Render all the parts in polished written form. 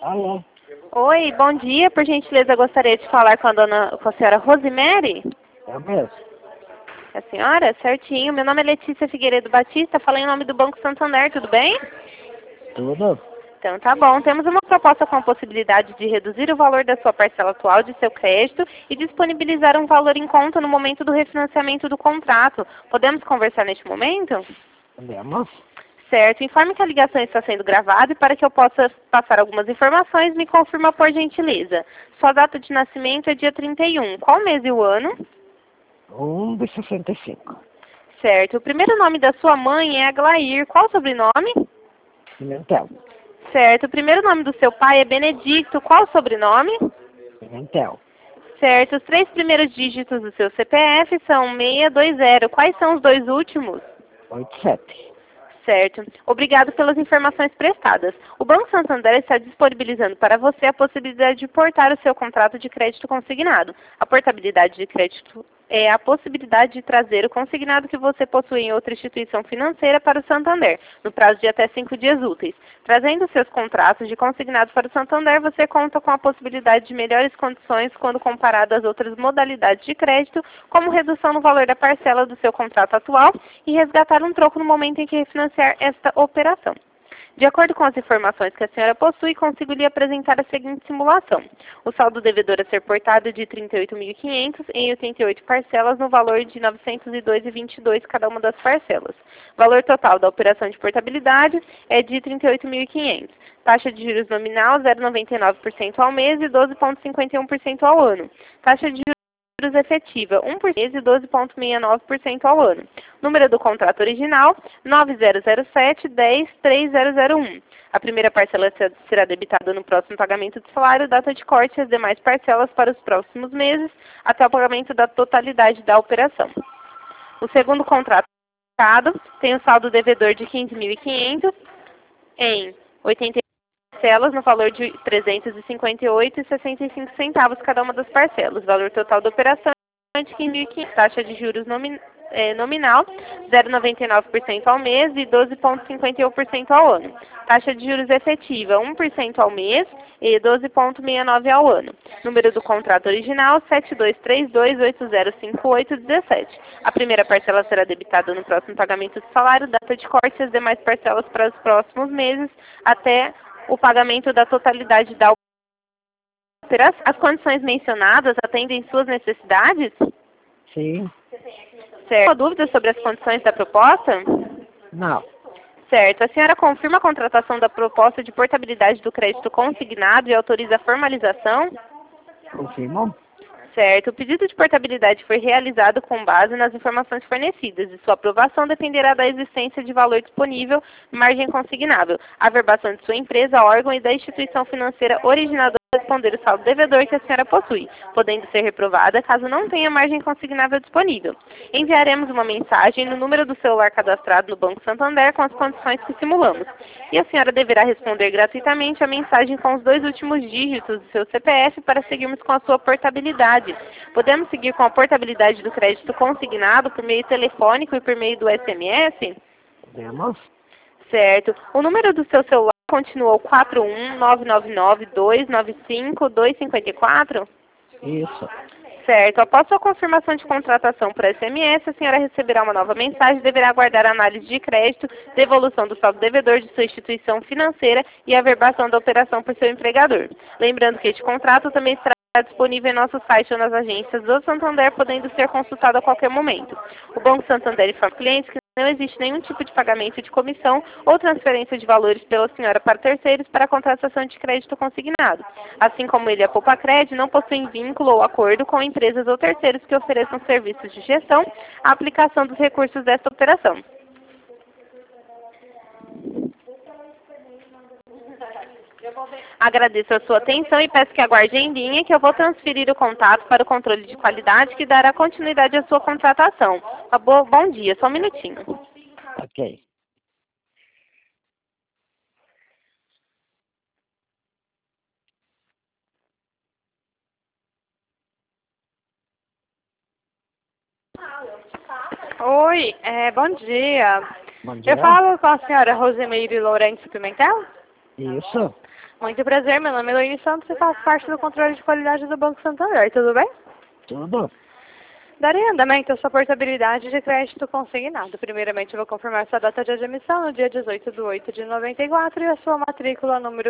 Alô? Oi, bom dia. Por gentileza, gostaria de falar com a senhora Rosemary. É mesmo? É a senhora? Certinho. Meu nome é Letícia Figueiredo Batista. Falei em nome do Banco Santander, tudo bem? Tudo? Então tá bom. Temos uma proposta com a possibilidade de reduzir o valor da sua parcela atual de seu crédito e disponibilizar um valor em conta no momento do refinanciamento do contrato. Podemos conversar neste momento? Podemos? Certo. Informe que a ligação está sendo gravada e para que eu possa passar algumas informações, me confirma por gentileza. Sua data de nascimento é dia 31. Qual mês e o ano? 1 de 65. Certo. O primeiro nome da sua mãe é Aglair. Qual o sobrenome? Pimentel. Certo. O primeiro nome do seu pai é Benedicto. Qual o sobrenome? Pimentel. Certo. Os 3 primeiros dígitos do seu CPF são 620. Quais são os 2 últimos? 87. Certo. Obrigado pelas informações prestadas. O Banco Santander está disponibilizando para você a possibilidade de portar o seu contrato de crédito consignado. A portabilidade de crédito é a possibilidade de trazer o consignado que você possui em outra instituição financeira para o Santander, no prazo de até 5 dias úteis. Trazendo seus contratos de consignado para o Santander, você conta com a possibilidade de melhores condições quando comparado às outras modalidades de crédito, como redução no valor da parcela do seu contrato atual e resgatar um troco no momento em que refinanciar esta operação. De acordo com as informações que a senhora possui, consigo lhe apresentar a seguinte simulação. O saldo devedor a ser portado é de R$ 38.500 em 88 parcelas no valor de R$ 902,22 cada uma das parcelas. Valor total da operação de portabilidade é de R$ 38.500. Taxa de juros nominal 0,99% ao mês e 12,51% ao ano. Taxa de juros efetiva 1 por mês e 12,69% ao ano. Número do contrato original 9007-10301. A primeira parcela será debitada no próximo pagamento do salário, data de corte e as demais parcelas para os próximos meses, até o pagamento da totalidade da operação. O segundo contrato tem o saldo devedor de R$ 15.500 em 80 parcelas no valor de R$ 358,65 cada uma das parcelas. Valor total da operação é de R$ 15.500. Taxa de juros nominal 0,99% ao mês e 12,51% ao ano. Taxa de juros efetiva 1% ao mês e 12,69% ao ano. Número do contrato original 7232805817. A primeira parcela será debitada no próximo pagamento do salário, data de corte e as demais parcelas para os próximos meses até o pagamento da totalidade da operação. As condições mencionadas atendem suas necessidades? Sim. Certo. Alguma dúvida sobre as condições da proposta? Não. Certo. A senhora confirma a contratação da proposta de portabilidade do crédito consignado e autoriza a formalização? Confirmam? Certo. O pedido de portabilidade foi realizado com base nas informações fornecidas e sua aprovação dependerá da existência de valor disponível, margem consignável, averbação de sua empresa, órgão e da instituição financeira originadora responder o saldo devedor que a senhora possui, podendo ser reprovada caso não tenha margem consignável disponível. Enviaremos uma mensagem no número do celular cadastrado no Banco Santander com as condições que simulamos. E a senhora deverá responder gratuitamente a mensagem com os 2 últimos dígitos do seu CPF para seguirmos com a sua portabilidade. Podemos seguir com a portabilidade do crédito consignado por meio telefônico e por meio do SMS? Podemos? Certo. O número do seu celular continua o 41999295254? Isso. Certo. Após sua confirmação de contratação por SMS, a senhora receberá uma nova mensagem e deverá aguardar a análise de crédito, devolução do saldo devedor de sua instituição financeira e a averbação da operação por seu empregador. Lembrando que este contrato também estará disponível em nosso site ou nas agências do Santander, podendo ser consultado a qualquer momento. O Banco Santander informa clientes que não existe nenhum tipo de pagamento de comissão ou transferência de valores pela senhora para terceiros para a contratação de crédito consignado. Assim como ele e a Poupa-Cred não possuem vínculo ou acordo com empresas ou terceiros que ofereçam serviços de gestão, a aplicação dos recursos desta operação. Agradeço a sua atenção e peço que aguarde em linha que eu vou transferir o contato para o controle de qualidade que dará continuidade à sua contratação. Bom dia, só um minutinho. Ok. Oi, bom dia. Bom dia. Eu falo com a senhora Rosemary Lourenço Pimentel? Isso. Muito prazer, meu nome é Eloine Santos e faço parte do controle de qualidade do Banco Santander, tudo bem? Tudo. Darei andamento à sua portabilidade de crédito consignado. Primeiramente, eu vou confirmar sua data de admissão no dia 18/8 de 94 e a sua matrícula número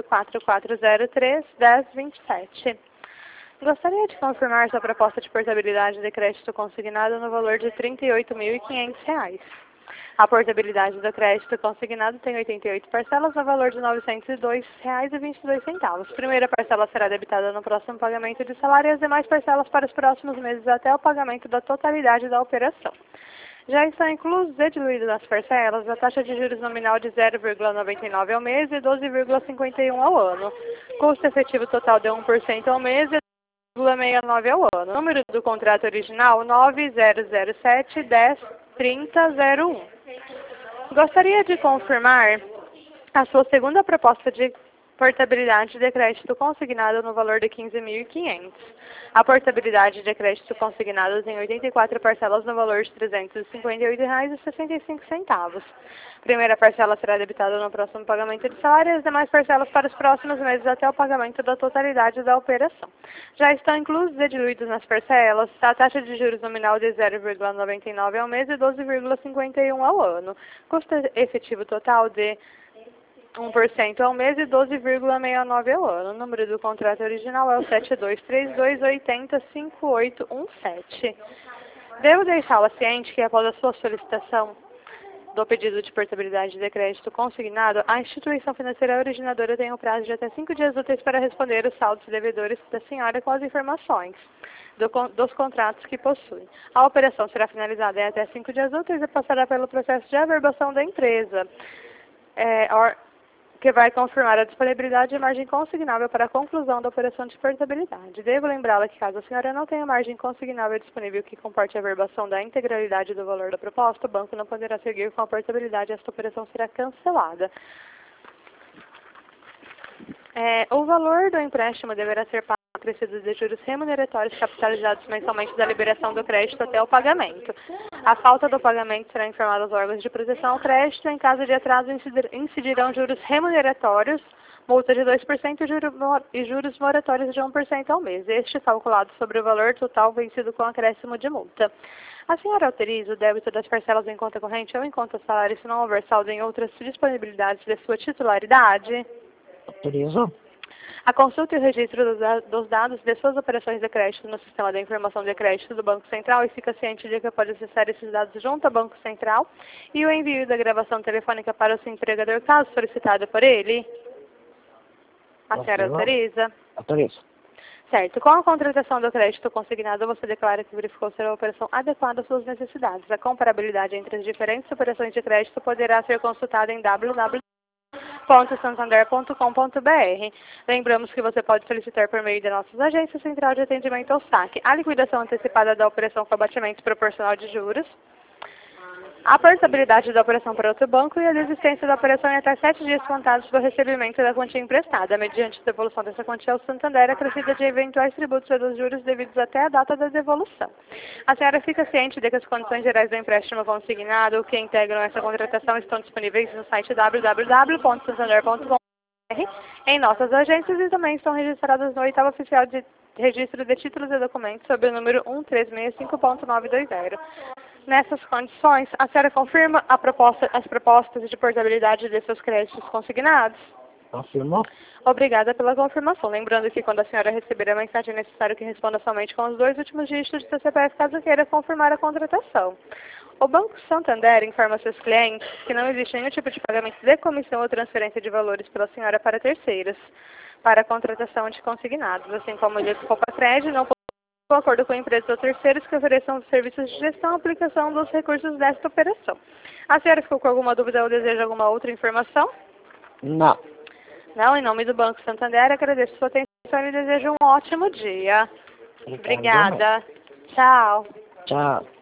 4403-1027. Gostaria de confirmar sua proposta de portabilidade de crédito consignado no valor de R$ 38.500. A portabilidade do crédito consignado tem 88 parcelas no valor de R$ 902,22. Primeira parcela será debitada no próximo pagamento de salário e as demais parcelas para os próximos meses até o pagamento da totalidade da operação. Já estão inclusos e diluídos nas parcelas a taxa de juros nominal de 0,99 ao mês e 12,51 ao ano. Custo efetivo total de 1% ao mês e 0,69 ao ano. Número do contrato original 9007-10-3001. Gostaria de confirmar a sua segunda proposta de portabilidade de crédito consignado no valor de R$ 15.500. A portabilidade de crédito consignado tem 84 parcelas no valor de R$ 358,65. Primeira parcela será debitada no próximo pagamento de salário e as demais parcelas para os próximos meses até o pagamento da totalidade da operação. Já estão inclusos e diluídos nas parcelas a taxa de juros nominal de 0,99 ao mês e 12,51 ao ano. Custo efetivo total de 1% ao mês e 12,69 ao ano. O número do contrato original é o 7232805817. Devo deixá-la ciente que após a sua solicitação do pedido de portabilidade de crédito consignado, a instituição financeira originadora tem um prazo de até 5 dias úteis para responder os saldos devedores da senhora com as informações dos contratos que possui. A operação será finalizada em até 5 dias úteis e passará pelo processo de averbação da empresa, que vai confirmar a disponibilidade de margem consignável para a conclusão da operação de portabilidade. Devo lembrá-la que caso a senhora não tenha margem consignável disponível que comporte a averbação da integralidade do valor da proposta, o banco não poderá seguir com a portabilidade e esta operação será cancelada. O valor do empréstimo deverá ser pago acrescidos de juros remuneratórios capitalizados mensalmente da liberação do crédito até o pagamento. A falta do pagamento será informada aos órgãos de proteção ao crédito. Em caso de atraso, incidirão juros remuneratórios, multa de 2% e juros moratórios de 1% ao mês. Este calculado sobre o valor total vencido com acréscimo de multa. A senhora autoriza o débito das parcelas em conta corrente ou em conta salário se não houver saldo em outras disponibilidades de sua titularidade? Autorizo. A consulta e o registro dos dados de suas operações de crédito no sistema de informação de crédito do Banco Central e fica ciente de que pode acessar esses dados junto ao Banco Central e o envio da gravação telefônica para o seu empregador, caso solicitado por ele. A senhora autoriza? Autorizo. Certo. Com a contratação do crédito consignado, você declara que verificou ser a operação adequada às suas necessidades. A comparabilidade entre as diferentes operações de crédito poderá ser consultada em www.santander.com.br. Lembramos que você pode solicitar por meio de nossas agências Central de Atendimento ao Saque a liquidação antecipada da operação com abatimento proporcional de juros, a portabilidade da operação para outro banco e a desistência da operação em até 7 dias contados do recebimento da quantia emprestada, mediante devolução dessa quantia ao Santander, acrescida de eventuais tributos e dos juros devidos até a data da devolução. A senhora fica ciente de que as condições gerais do empréstimo consignado que integram essa contratação estão disponíveis no site www.santander.com.br, em nossas agências e também estão registradas no 8º Oficial de Registro de Títulos e Documentos sob o número 1365.920. Nessas condições, a senhora confirma as propostas de portabilidade de seus créditos consignados? Confirmo. Obrigada pela confirmação. Lembrando que quando a senhora receber a mensagem, é necessário que responda somente com os 2 últimos dígitos de seu CPF, caso queira confirmar a contratação. O Banco Santander informa seus clientes que não existe nenhum tipo de pagamento de comissão ou transferência de valores pela senhora para terceiros, para a contratação de consignados, assim como ele Copa Crédito, não de acordo com empresas ou terceiros que ofereçam serviços de gestão e aplicação dos recursos desta operação. A senhora ficou com alguma dúvida ou deseja alguma outra informação? Não. Não, em nome do Banco Santander, agradeço sua atenção e desejo um ótimo dia. Obrigada. Tchau. Tchau.